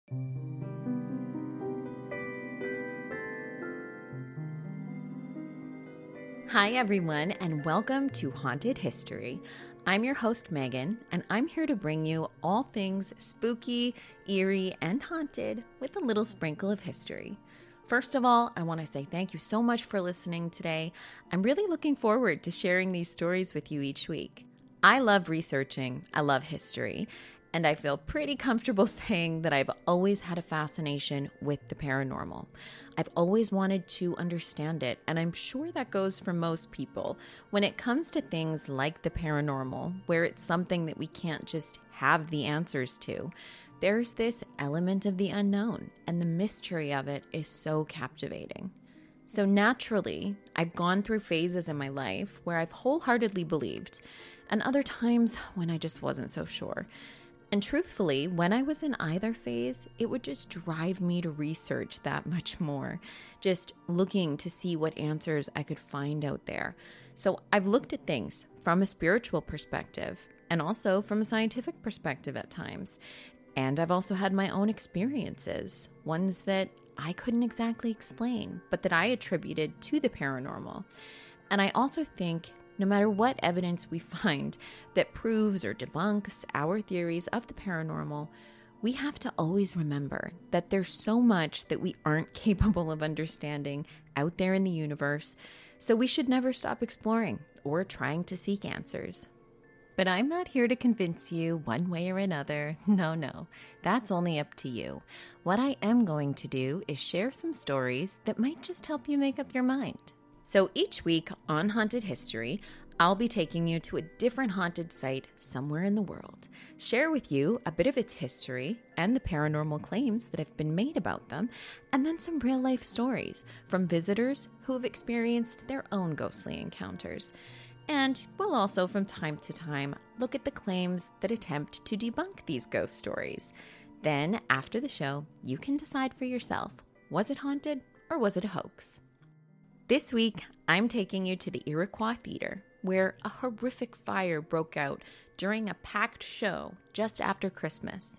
Hi, everyone, and welcome to Haunted History. I'm your host, Megan, and I'm here to bring you all things spooky, eerie, and haunted with a little sprinkle of history. First of all, I want to say thank you so much for listening today. I'm really looking forward to sharing these stories with you each week. I love researching, I love history, and I feel pretty comfortable saying that I've always had a fascination with the paranormal. I've always wanted to understand it, and I'm sure that goes for most people. When it comes to things like the paranormal, where it's something that we can't just have the answers to, there's this element of the unknown, and the mystery of it is so captivating. So naturally, I've gone through phases in my life where I've wholeheartedly believed, and other times when I just wasn't so sure. And truthfully, when I was in either phase, it would just drive me to research that much more, just looking to see what answers I could find out there. So I've looked at things from a spiritual perspective and also from a scientific perspective at times. And I've also had my own experiences, ones that I couldn't exactly explain, but that I attributed to the paranormal. And I also think no matter what evidence we find that proves or debunks our theories of the paranormal, we have to always remember that there's so much that we aren't capable of understanding out there in the universe, so we should never stop exploring or trying to seek answers. But I'm not here to convince you one way or another. No, that's only up to you. What I am going to do is share some stories that might just help you make up your mind. So each week on Haunted History, I'll be taking you to a different haunted site somewhere in the world, share with you a bit of its history and the paranormal claims that have been made about them, and then some real-life stories from visitors who have experienced their own ghostly encounters. And we'll also, from time to time, look at the claims that attempt to debunk these ghost stories. Then, after the show, you can decide for yourself, was it haunted or was it a hoax? This week, I'm taking you to the Iroquois Theater, where a horrific fire broke out during a packed show just after Christmas.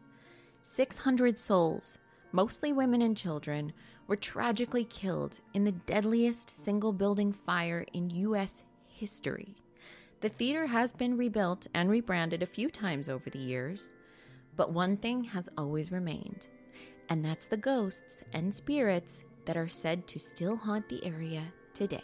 600 souls, mostly women and children, were tragically killed in the deadliest single-building fire in U.S. history. The theater has been rebuilt and rebranded a few times over the years, but one thing has always remained, and that's the ghosts and spirits that are said to still haunt the area today.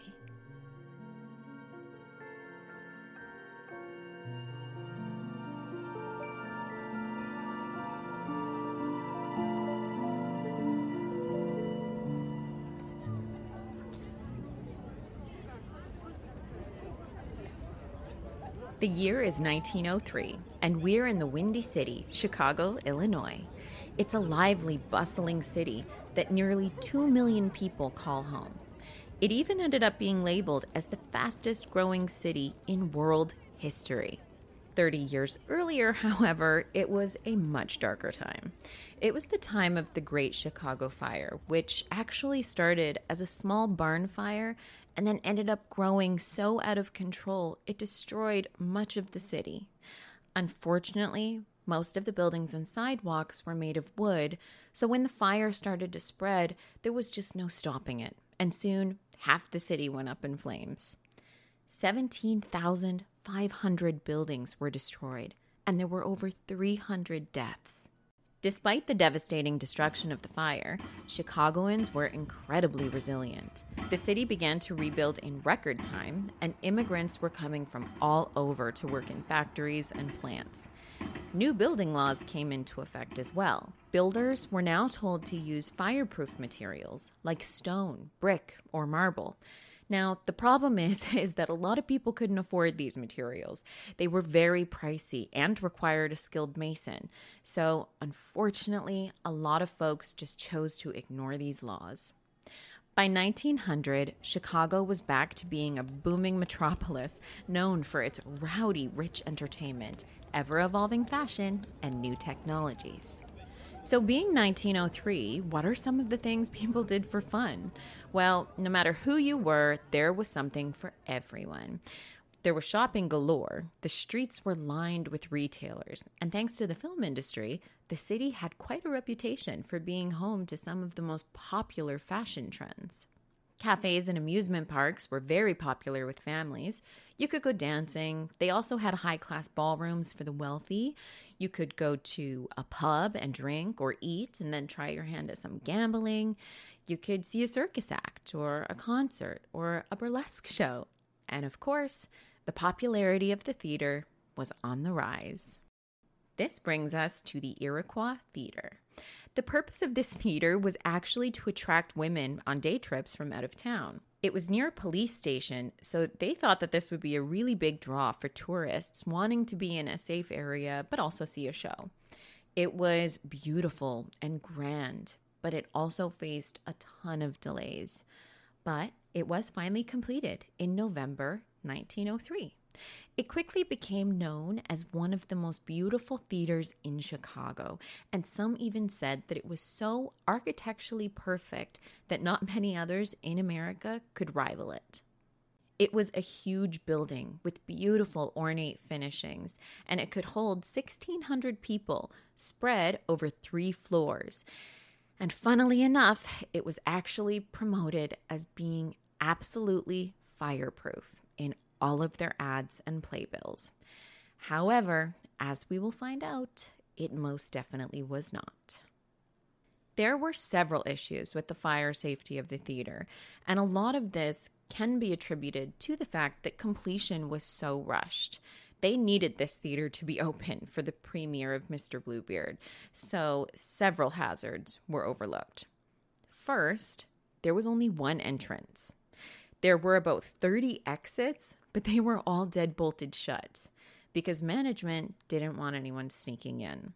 The year is 1903, and we're in the Windy City, Chicago, Illinois. It's a lively, bustling city that nearly 2 million people call home. It even ended up being labeled as the fastest growing city in world history. 30 years earlier, however, it was a much darker time. It was the time of the Great Chicago Fire, which actually started as a small barn fire and then ended up growing so out of control it destroyed much of the city. Unfortunately, most of the buildings and sidewalks were made of wood, so when the fire started to spread, there was just no stopping it, and soon half the city went up in flames. 17,500 buildings were destroyed, and there were over 300 deaths. Despite the devastating destruction of the fire, Chicagoans were incredibly resilient. The city began to rebuild in record time, and immigrants were coming from all over to work in factories and plants. New building laws came into effect as well. Builders were now told to use fireproof materials like stone, brick, or marble. Now, the problem is that a lot of people couldn't afford these materials. They were very pricey and required a skilled mason. So, unfortunately, a lot of folks just chose to ignore these laws. By 1900, Chicago was back to being a booming metropolis known for its rowdy, rich entertainment, ever-evolving fashion, and new technologies. So being 1903, what are some of the things people did for fun? Well, no matter who you were, there was something for everyone. There was shopping galore. The streets were lined with retailers. And thanks to the film industry, the city had quite a reputation for being home to some of the most popular fashion trends. Cafes and amusement parks were very popular with families. You could go dancing. They also had high-class ballrooms for the wealthy. You could go to a pub and drink or eat and then try your hand at some gambling. You could see a circus act or a concert or a burlesque show. And of course, the popularity of the theater was on the rise. This brings us to the Iroquois Theater. The purpose of this theater was actually to attract women on day trips from out of town. It was near a police station, so they thought that this would be a really big draw for tourists wanting to be in a safe area but also see a show. It was beautiful and grand, but it also faced a ton of delays. But it was finally completed in November 1903. It quickly became known as one of the most beautiful theaters in Chicago, and some even said that it was so architecturally perfect that not many others in America could rival it. It was a huge building with beautiful ornate finishings, and it could hold 1,600 people spread over 3 floors. And funnily enough, it was actually promoted as being absolutely fireproof in all of their ads and playbills. However, as we will find out, it most definitely was not. There were several issues with the fire safety of the theater, and a lot of this can be attributed to the fact that completion was so rushed. They needed this theater to be open for the premiere of Mr. Bluebeard, so several hazards were overlooked. First, there was only one entrance. There were about 30 exits, but they were all dead-bolted shut because management didn't want anyone sneaking in.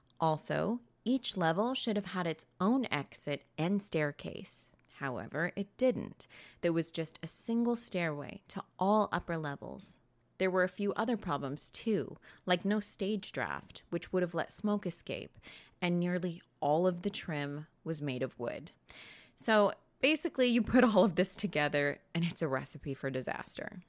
Also, each level should have had its own exit and staircase. However, it didn't. There was just a single stairway to all upper levels. There were a few other problems too, like no stage draft, which would have let smoke escape, and nearly all of the trim was made of wood. So basically, you put all of this together, and it's a recipe for disaster.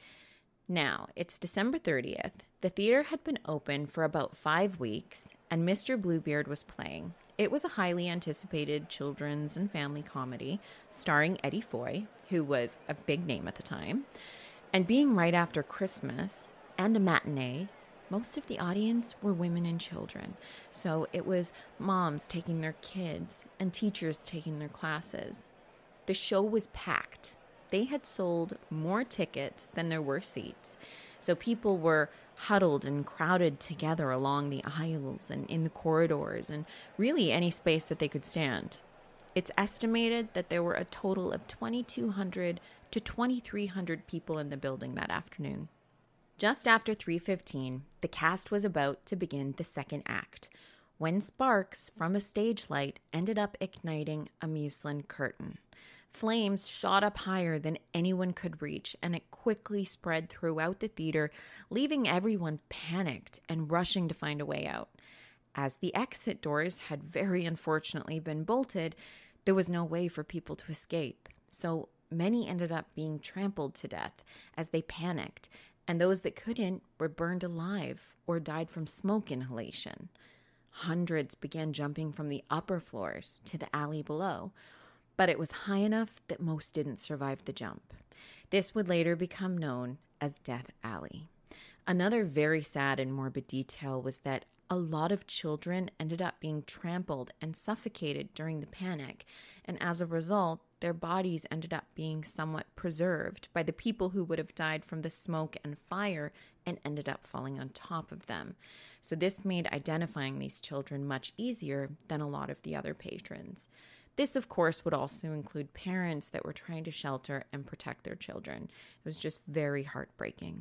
Now, it's December 30th. The theater had been open for about 5 weeks, and Mr. Bluebeard was playing. It was a highly anticipated children's and family comedy starring Eddie Foy, who was a big name at the time. And being right after Christmas and a matinee, most of the audience were women and children. So it was moms taking their kids and teachers taking their classes. The show was packed. They had sold more tickets than there were seats. So people were huddled and crowded together along the aisles and in the corridors and really any space that they could stand. It's estimated that there were a total of 2,200 to 2,300 people in the building that afternoon. Just after 3:15, the cast was about to begin the second act, when sparks from a stage light ended up igniting a muslin curtain. Flames shot up higher than anyone could reach, and it quickly spread throughout the theater, leaving everyone panicked and rushing to find a way out. As the exit doors had very unfortunately been bolted, there was no way for people to escape. So many ended up being trampled to death as they panicked, and those that couldn't were burned alive or died from smoke inhalation. Hundreds began jumping from the upper floors to the alley below, but it was high enough that most didn't survive the jump. This would later become known as Death Alley. Another very sad and morbid detail was that a lot of children ended up being trampled and suffocated during the panic, and as a result, their bodies ended up being somewhat preserved by the people who would have died from the smoke and fire and ended up falling on top of them. So this made identifying these children much easier than a lot of the other patrons. This, of course, would also include parents that were trying to shelter and protect their children. It was just very heartbreaking.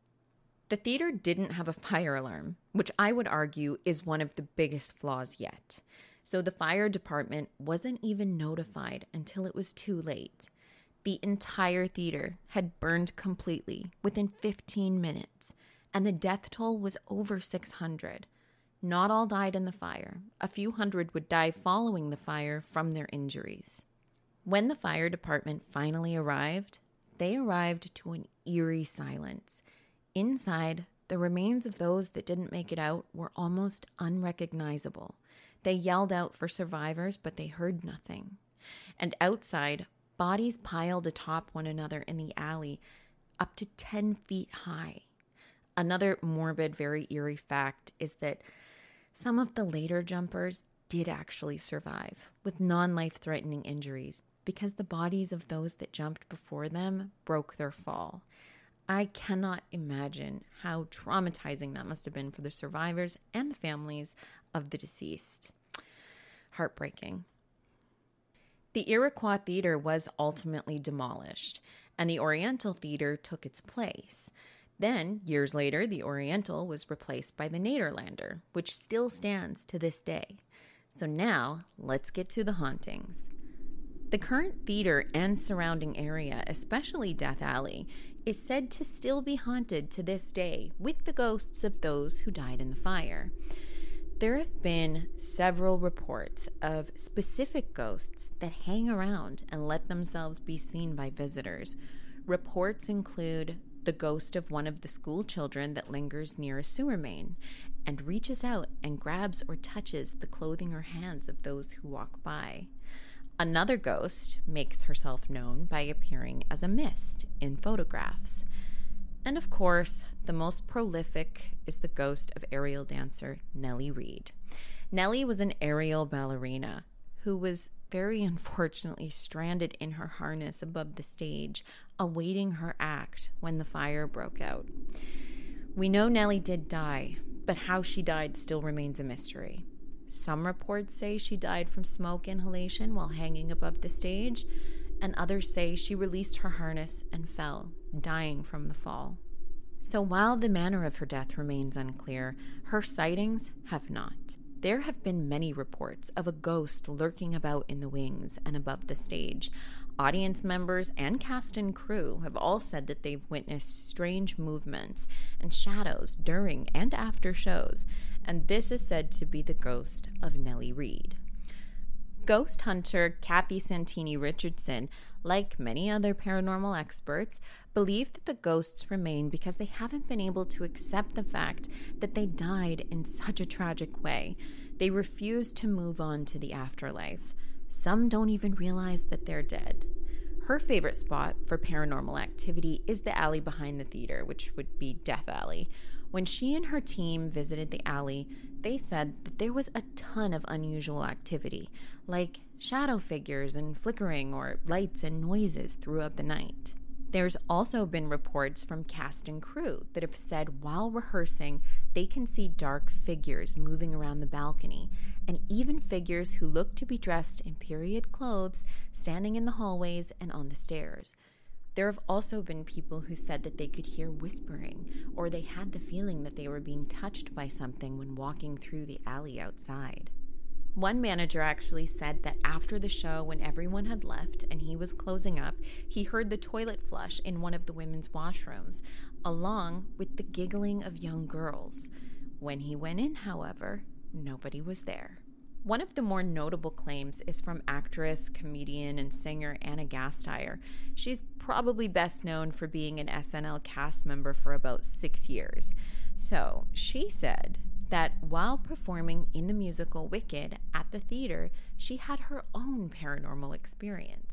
The theater didn't have a fire alarm, which I would argue is one of the biggest flaws yet. So the fire department wasn't even notified until it was too late. The entire theater had burned completely within 15 minutes, and the death toll was over 600. Not all died in the fire. A few hundred would die following the fire from their injuries. When the fire department finally arrived, they arrived to an eerie silence. Inside, the remains of those that didn't make it out were almost unrecognizable. They yelled out for survivors, but they heard nothing. And outside, bodies piled atop one another in the alley, up to 10 feet high. Another morbid, very eerie fact is that some of the later jumpers did actually survive with non-life-threatening injuries because the bodies of those that jumped before them broke their fall. I cannot imagine how traumatizing that must have been for the survivors and the families of the deceased. Heartbreaking. The Iroquois Theater was ultimately demolished, and the Oriental Theater took its place. Then, years later, the Oriental was replaced by the Nederlander, which still stands to this day. So now, let's get to the hauntings. The current theater and surrounding area, especially Death Alley, is said to still be haunted to this day with the ghosts of those who died in the fire. There have been several reports of specific ghosts that hang around and let themselves be seen by visitors. Reports include the ghost of one of the school children that lingers near a sewer main and reaches out and grabs or touches the clothing or hands of those who walk by. Another ghost makes herself known by appearing as a mist in photographs. And of course, the most prolific is the ghost of aerial dancer Nellie Reed. Nellie was an aerial ballerina who was very unfortunately stranded in her harness above the stage, awaiting her act when the fire broke out. We know Nellie did die, but how she died still remains a mystery. Some reports say she died from smoke inhalation while hanging above the stage, and others say she released her harness and fell, dying from the fall. So while the manner of her death remains unclear, her sightings have not. There have been many reports of a ghost lurking about in the wings and above the stage. Audience members and cast and crew have all said that they've witnessed strange movements and shadows during and after shows, and this is said to be the ghost of Nellie Reed. Ghost hunter Kathy Santini Richardson, like many other paranormal experts, believe that the ghosts remain because they haven't been able to accept the fact that they died in such a tragic way. They refuse to move on to the afterlife. Some don't even realize that they're dead. Her favorite spot for paranormal activity is the alley behind the theater, which would be Death Alley. When she and her team visited the alley, they said that there was a ton of unusual activity, like shadow figures and flickering or lights and noises throughout the night. There's also been reports from cast and crew that have said while rehearsing, they can see dark figures moving around the balcony, and even figures who look to be dressed in period clothes standing in the hallways and on the stairs. There have also been people who said that they could hear whispering, or they had the feeling that they were being touched by something when walking through the alley outside. One manager actually said that after the show, when everyone had left and he was closing up, he heard the toilet flush in one of the women's washrooms, along with the giggling of young girls. When he went in, however, nobody was there. One of the more notable claims is from actress, comedian, and singer Anna Gasteyer. She's probably best known for being an SNL cast member for about 6 years. So she said that while performing in the musical Wicked at the theater, she had her own paranormal experience.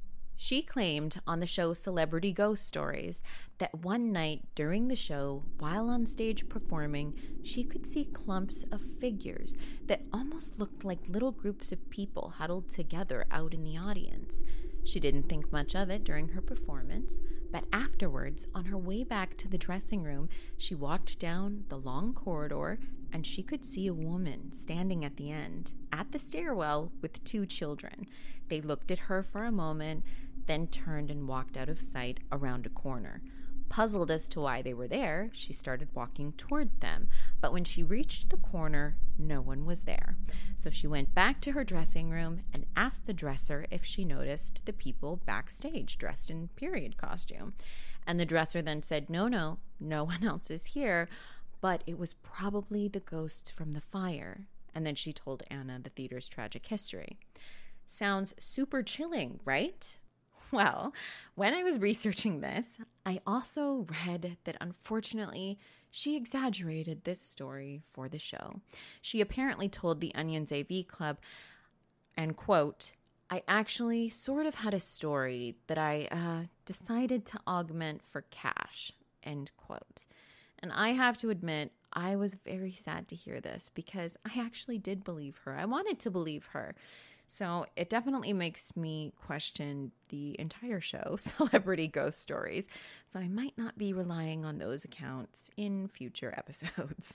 She claimed on the show Celebrity Ghost Stories that one night during the show, while on stage performing, she could see clumps of figures that almost looked like little groups of people huddled together out in the audience. She didn't think much of it during her performance, but afterwards, on her way back to the dressing room, she walked down the long corridor and she could see a woman standing at the end, at the stairwell, with 2 children. They looked at her for a moment, then turned and walked out of sight around a corner. Puzzled as to why they were there, she started walking toward them, but when she reached the corner, no one was there. So she went back to her dressing room and asked the dresser if she noticed the people backstage dressed in period costume. And the dresser then said, no one else is here, but it was probably the ghosts from the fire. And then she told Anna the theater's tragic history. Sounds super chilling, right? Well, when I was researching this, I also read that unfortunately she exaggerated this story for the show. She apparently told the Onion's AV Club, and quote, "I actually sort of had a story that I decided to augment for cash," end quote. And I have to admit, I was very sad to hear this because I actually did believe her. I wanted to believe her. So it definitely makes me question the entire show, Celebrity Ghost Stories. So I might not be relying on those accounts in future episodes.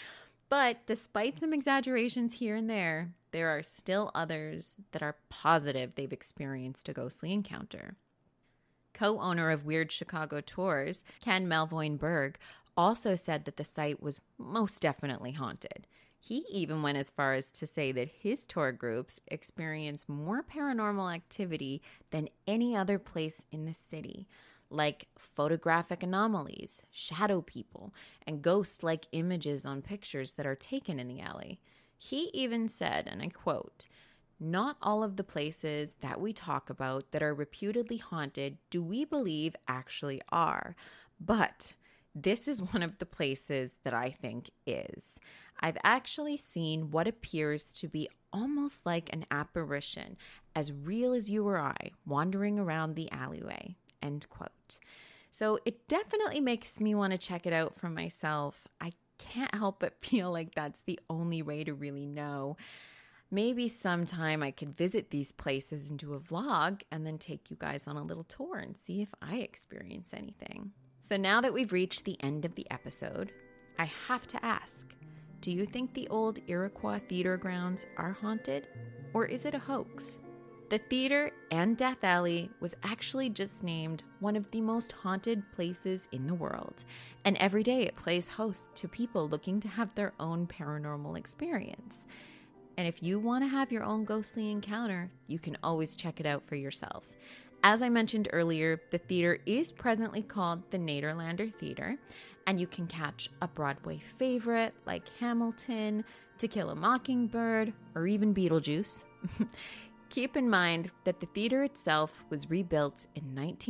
But despite some exaggerations here and there are still others that are positive they've experienced a ghostly encounter. Co-owner of Weird Chicago Tours, Ken Melvoin-Berg, also said that the site was most definitely haunted. He even went as far as to say that his tour groups experience more paranormal activity than any other place in the city, like photographic anomalies, shadow people, and ghost-like images on pictures that are taken in the alley. He even said, and I quote, "Not all of the places that we talk about that are reputedly haunted do we believe actually are, but this is one of the places that I think is. I've actually seen what appears to be almost like an apparition, as real as you or I, wandering around the alleyway," end quote. So it definitely makes me want to check it out for myself. I can't help but feel like that's the only way to really know. Maybe sometime I could visit these places and do a vlog and then take you guys on a little tour and see if I experience anything. So now that we've reached the end of the episode, I have to ask, do you think the old Iroquois theater grounds are haunted, or is it a hoax? The theater and Death Alley was actually just named one of the most haunted places in the world, and every day it plays host to people looking to have their own paranormal experience. And if you want to have your own ghostly encounter, you can always check it out for yourself. As I mentioned earlier, the theater is presently called the Nederlander Theater, and you can catch a Broadway favorite like Hamilton, To Kill a Mockingbird, or even Beetlejuice. Keep in mind that the theater itself was rebuilt in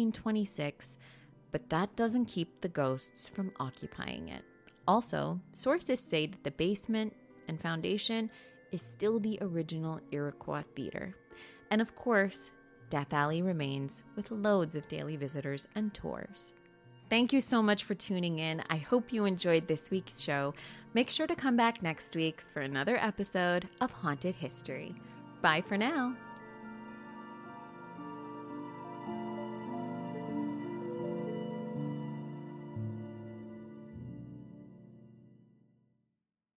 1926, but that doesn't keep the ghosts from occupying it. Also, sources say that the basement and foundation is still the original Iroquois theater. And of course, Death Alley remains with loads of daily visitors and tours. Thank you so much for tuning in. I hope you enjoyed this week's show. Make sure to come back next week for another episode of Haunted History. Bye for now.